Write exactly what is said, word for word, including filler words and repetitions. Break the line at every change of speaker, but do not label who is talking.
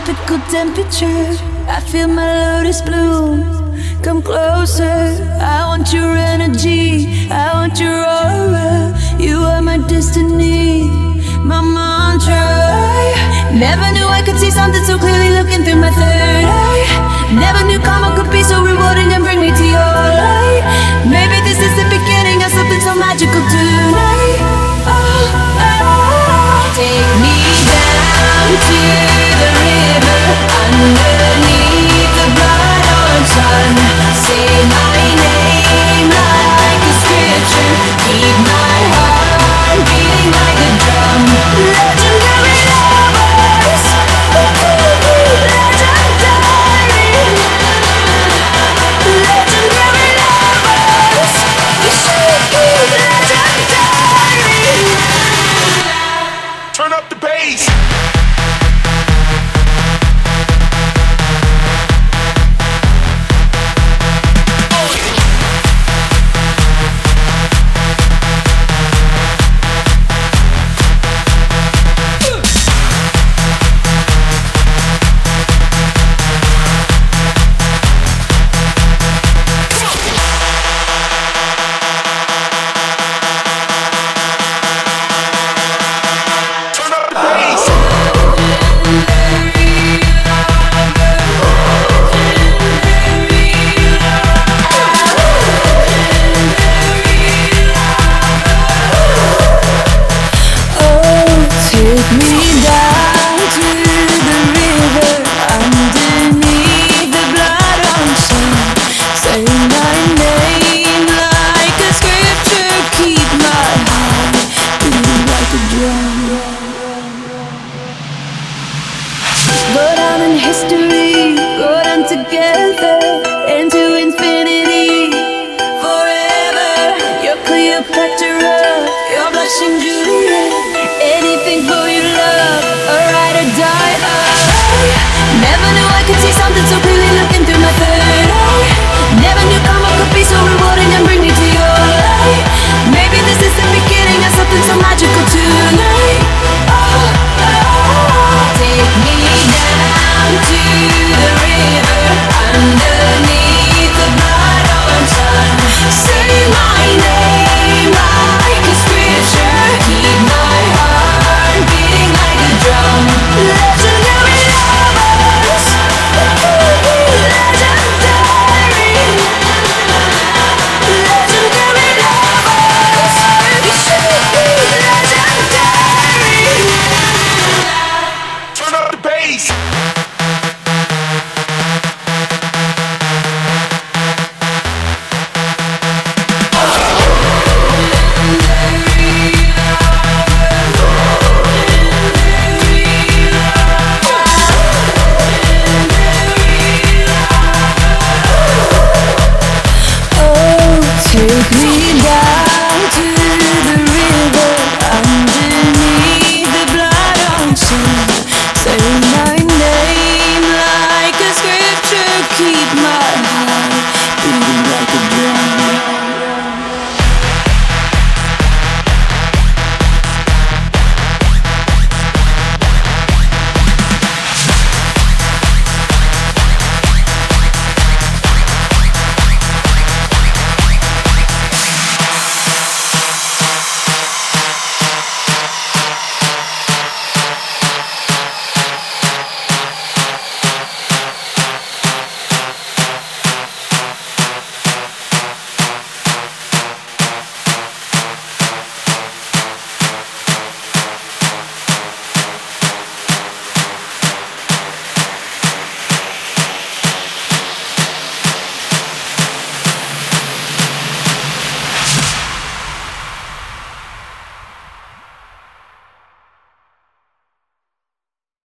tropical temperature. I feel my lotus bloom. Come closer, I want your energy, I want your aura. You are my destiny, my mantra. Never knew I could see something so clearly looking through my third eye. Never knew karma could be so rewarding and bring me to your light. Maybe this is the beginning of something so magical tonight. Oh, oh, oh. Take me down to the river, underneath the blood-orange sun. Say my name like a scripture, keep my heart beating like a drum. Legendary lovers, legendary, legendary lovers. We should be legendary.
Turn up the bass. Go down in history, go down together into infinity, forever. You're Cleopatra, you're blushing Juliet. Anything for your love, a ride or die. I never knew I could see something so clear.